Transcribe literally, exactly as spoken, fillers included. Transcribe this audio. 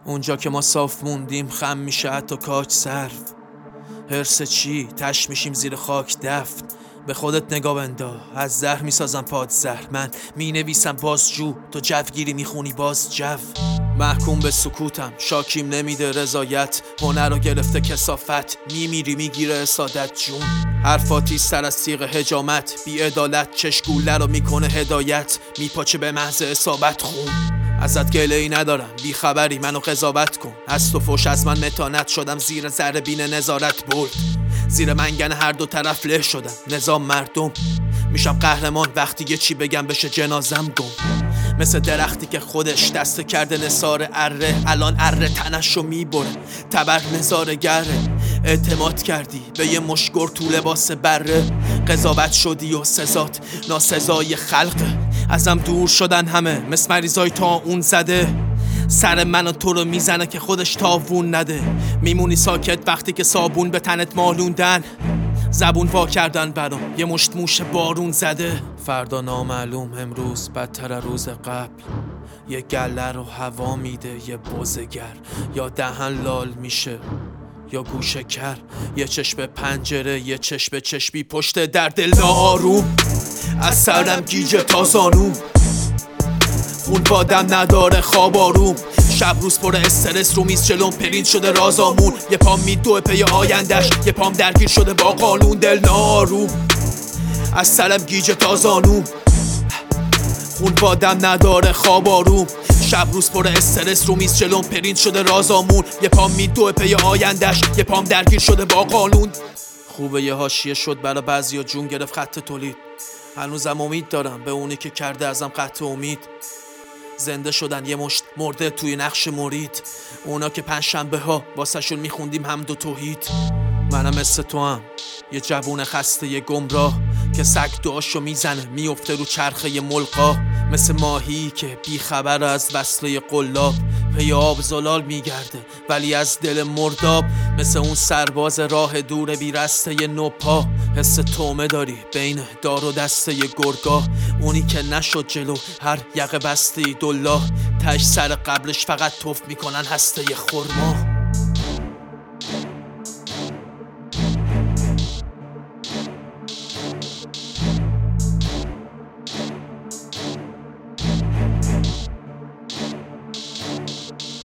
اونجا که ما صاف موندیم خم میشه حتی کاج صرف. هرس چی؟ تش میشیم زیر خاک دفن. به خودت نگاه بندا، از زهر میسازم پاد زهر. من مینویسم بازجو، تو جوگیری میخونی باز جو. محکوم به سکوتم، شاکیم نمیده رضایت. هنر رو گرفته کثافت، میمیری میگیره اسادت جون. حرفاتی سر از تیغ حجامت، بی عدالت چشگوله رو میکنه هدایت. میپاچه به محض اصابت خون. ازت گله ای ندارم، بی خبری منو قضاوت کن. از تو فوش از من متانت شدم، زیر ذره بین نظارت برد. زیر منگن هر دو طرف له شدم، نظام مردم. میشم قهرمان وقتی یه چی بگم بشه جنازم گم. مثل درختی که خودش دسته کرده نثار اره، الان اره تنشو میبره، تبر نظاره گره. اعتماد کردی به یه مشگور تو لباس بره. قضاوت شدی و سزات ناسزای خلقه. ازم دور شدن همه مثل مریضای تا اون زده. سر من و تو رو میزنه که خودش تاوون نده. میمونی ساکت وقتی که صابون به تنت مالوندن. زبون وا کردن برام یه مشت موش بارون زده. فردا نامعلوم، امروز بدتر روز قبل. یه گله رو هوا میده یه بزگر. یا دهن لال میشه یا گوشه کر. یه چشم پنجره یه چشم چشمی پشت در دل آروم. از سرم گیجه تا زانوم، خون بادم نداره خواب آروم. شب روز پر استرس رو میز جلوم پرینت شده رازامون. یه پام میدوه پی آیندش، یه پام درگیر شده با قانون. دل ناروم، از سرم گیجه تا زانوم، خون بادم نداره خواب آروم. شب روز پر استرس رو میز جلوم پرینت شده رازامون. یه پام میدوه پی آیندش، یه پام درگیر شده با قانون. خوبه یه حاشیه شد برا بعضیا جون گرفت خط تولید. هنوزم امید دارم به اونی که کرده ازم قطع امید. زنده شدن یه مشت مرده توی نقش مرید. اونا که پنجشنبه ها واسه شون میخوندیم حمد و توحید. منم مثل تو هم یه جوون خسته یه گمراه که سگ دعاشو میزنه میفته رو چرخه یه ملقا. مثل ماهی که بی خبر از وصله قلاب پی آب زلال میگرده ولی از دل مرداب. مثل اون سرباز راه دور بی رسته نوپا. حس تومه داری بین دار و دسته گرگا. اونی که نشد جلو هر یقه بسته دلا. تش سر قبلش فقط توف میکنن هسته خرما.